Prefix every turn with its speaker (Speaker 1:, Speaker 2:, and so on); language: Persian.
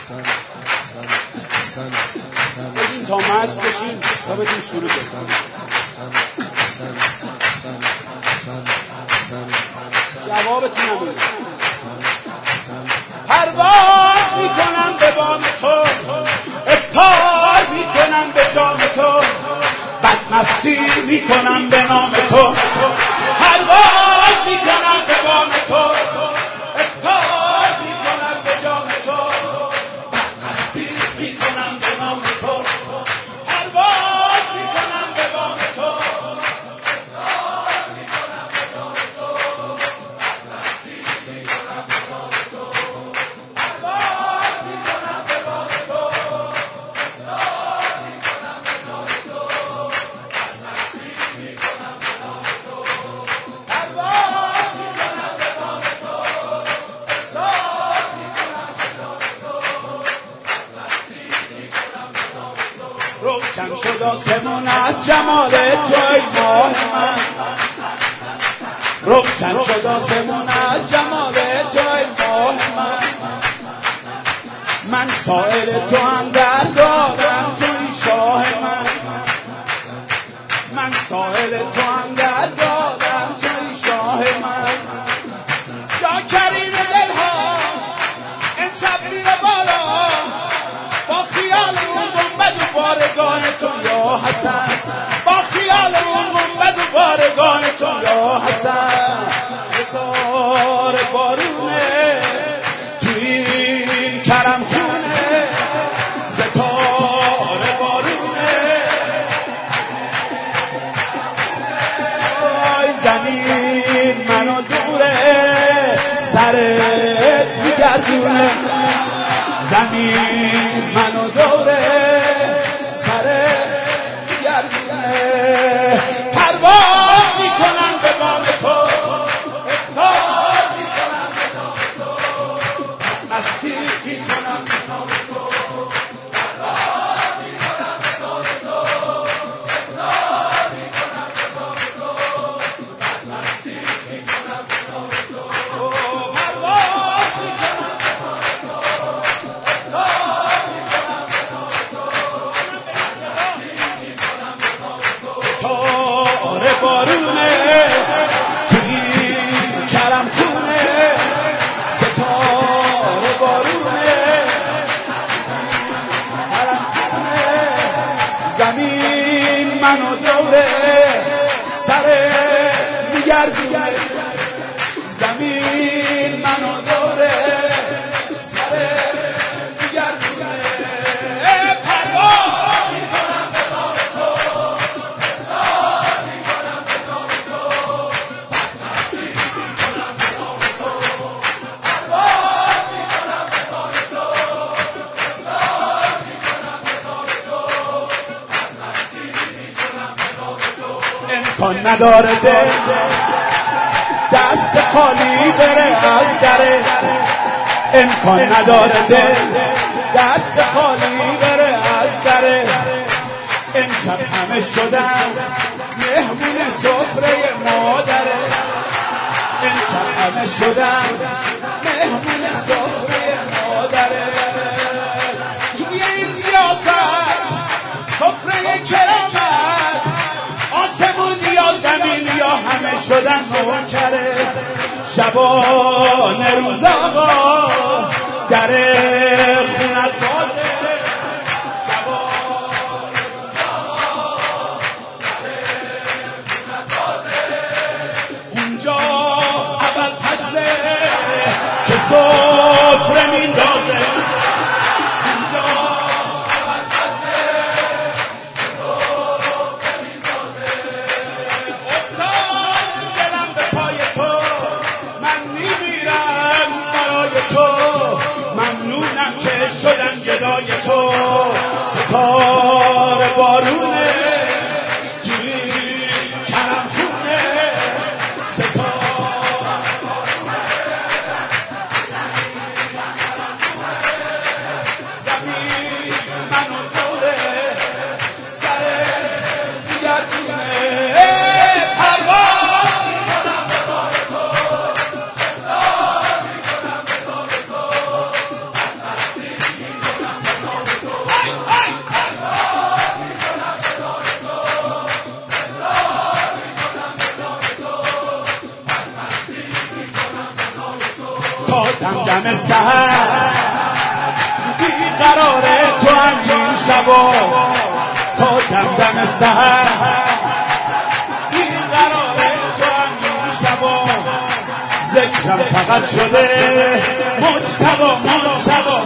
Speaker 1: بگین تا مست بشین تا بگین سرود جوابتون نمیده. پرواز میکنم به بام تو، افطار میکنم به جام تو، بدمستی میکنم به نام تو. پرواز میکنم به بام تو، افطار میکنم به جام تو، بدمستی میکنم به نام تو. پرواز میکنم به بام تو، افطار میکنم به جام تو، بدمستی میکنم به نام تو. پرواز میکنم به بام تو، افطار میکنم به نام تو، بدمستی میکنم به نام تو. پرواز میکنم به بام تو، افطار میکنم به نام تو، بدمستی میکنم به نام تو. روشن شد آسمون از جمال تو ای ماه من، روشن شد آسمون از جمال تو ای ماه من سائل تو هم در دارم توی شاه من سائل تو هم در دارم توی شاه یا کریم دلها انصب میره بالا با خیال اون گنبد و بارگاه تو یا حسن، با خیال اون گنبد و بارگاه تو یا حسن. ستاره بارونه توی این کرم خونه، ستاره بارونه آی زمین منو دوره سرت میگردونه، زمین منو دوره سرت میگردونه. پرواز میکنم به بام تو، افطار میکنم به نام تو، مستی میکنم به نام تو. پرواز میکنم به نام تو، افطار میکنم به نام تو، مستی میکنم به نام تو. پرواز میکنم به نام تو، افطار میکنم به نام تو، مستی میکنم به نام تو. ستاره بارونه توی کرم خونه، ستاره بارونه کرم خونه، زمین منو دوره سر میگردونه، زمین منو دوره سر میگردونه. پرواز میکنم به نام تو، افطار میکنم به نام تو، بدمستی میکنم به نام تو. پرواز میکنم به نام تو، افطار میکنم به نام تو، بدمستی میکنم به نام تو. امکان نداره دل دست خالی بره از دره، امکان نداره دل دست خالی بره از دره. امشب همه شدن مهمون سفره مادره، امشب همه شدن مهمون سفره مادره. توی این ضیافت سفره کرامت، آسمون یا زمین یا همه شدن نوکره. شبانه روز آقا در خونت بازه، شبانه روز آقا در خونت بازه. اونجا اول فصله که سفره میندازه، اونجا اول فصله که سفره میندازه. افتاد دلم به پای تو، من میمیرم برای تو، ممنونم که شدم گدای تو. ستاره بارونه توی کرم خونه، ستاره بارونه دم دم سحر بیقرار تو همین شبا تا دم دم سحر بیقرار تو همین شبا ذکرم فقط شده مجتبا